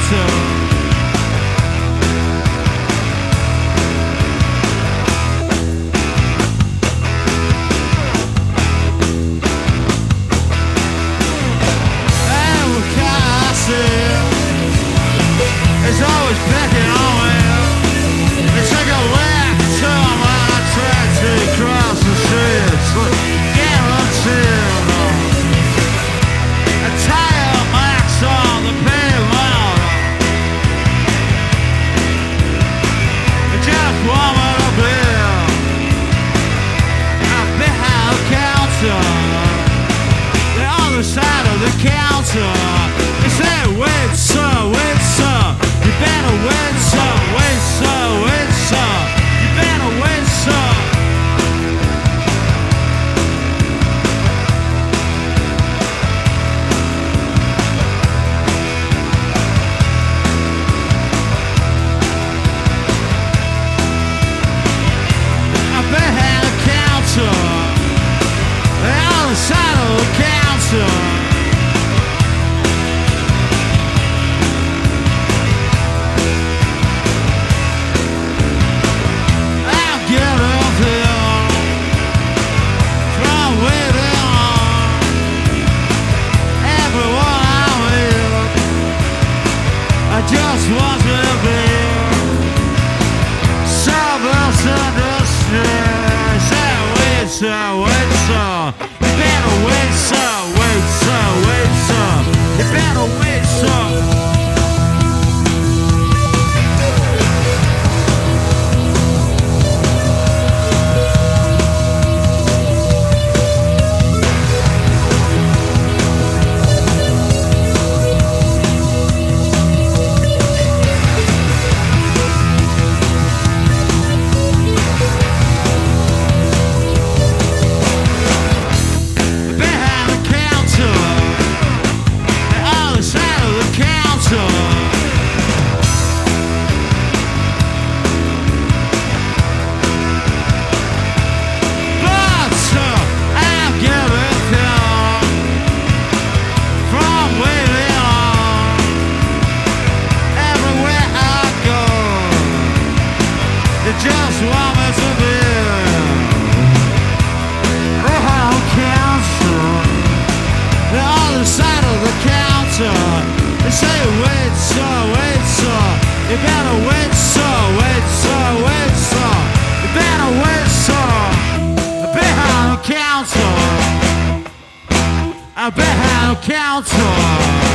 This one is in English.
counter. It's always picking on me. They take a left turn when I try to cross the street. It's like guaranteed. A tire marks on the pavement. I just want me to be behind the counter. The other side of the counter. They say, wait, sir, wait, sir. You better wait, sir, wait, sir, wait, sir. You better wait, sir. I'm behind the counter. The other side of the counter. Just want to be service industry. Say wait, sir, wait, sir. You better wait, sir, wait, sir, wait, sir. You better wait, sir. Just want me to be behind the counter, the other side of the counter. They say wait, sir, wait, sir. You better wait, sir, wait, sir, wait, sir. You better wait, sir. Behind the counter, behind the counter.